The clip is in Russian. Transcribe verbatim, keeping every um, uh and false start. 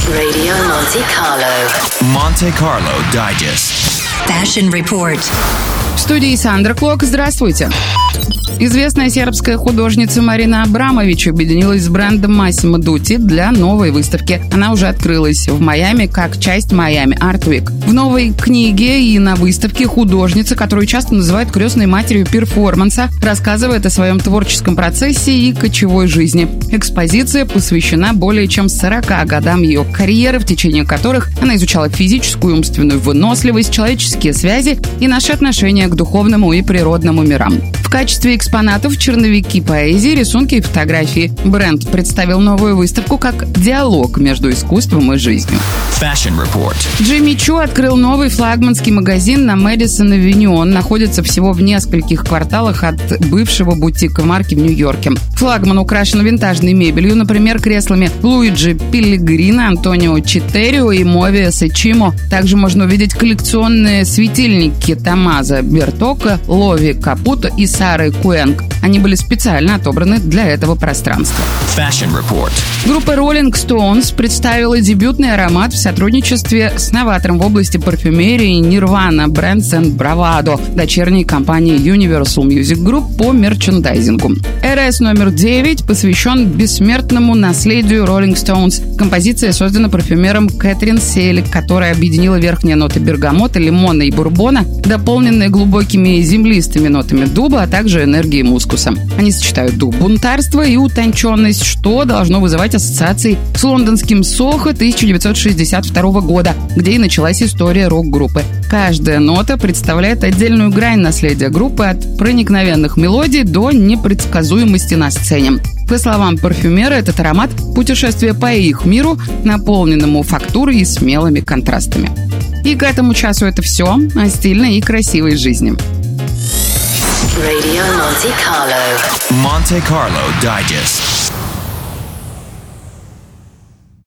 Radio Monte Carlo. Monte Carlo Digest. Fashion Report. В студии Сандра Клок. Здравствуйте. Известная сербская художница Марина Абрамович объединилась с брендом Massimo Dutti для новой выставки. Она уже открылась в Майами как часть Miami Art Week. В новой книге и на выставке художница, которую часто называют крестной матерью перформанса, рассказывает о своем творческом процессе и кочевой жизни. Экспозиция посвящена более чем сорока годам ее карьеры, в течение которых она изучала физическую и умственную выносливость, человеческие связи и наши отношения к духовному и природному мирам. В качестве экспонатов черновики поэзии, рисунки и фотографии. Бренд представил новую выставку как диалог между искусством и жизнью. Fashion Report. Джимми Чу открыл новый флагманский магазин на Мэдисон-авеню. Он находится всего в нескольких кварталах от бывшего бутика марки в Нью-Йорке. Флагман украшен винтажной мебелью, например, креслами Луиджи Пеллегрино, Антонио Читерио и Мовиа Сечимо. Также можно увидеть коллекционные светильники Томмазо Бертока, Лови Капуто и Сары Куэнг. Они были специально отобраны для этого пространства. Fashion Report. Группа Rolling Stones представила дебютный аромат в сотрудничестве с новатором в области парфюмерии Nirvana бренд Scent Bravado, дочерней компании Universal Music Group по мерчендайзингу. эр эс номер девять посвящен бессмертному наследию Rolling Stones. Композиция создана парфюмером Кэтрин Селик, которая объединила верхние ноты бергамота, лимона и бурбона, дополненные глубокими землистыми нотами дуба, а также энергией мускуса. Они сочетают дух бунтарства и утонченность, что должно вызывать ассоциации с лондонским Сохо тысяча девятьсот шестьдесят второго года, где и началась история рок-группы. Каждая нота представляет отдельную грань наследия группы, от проникновенных мелодий до непредсказуемости на сцене. По словам парфюмера, этот аромат – путешествие по их миру, наполненному фактурой и смелыми контрастами. И к этому часу это все о стильной и красивой жизни. Radio Monte Carlo. Monte Carlo Digest.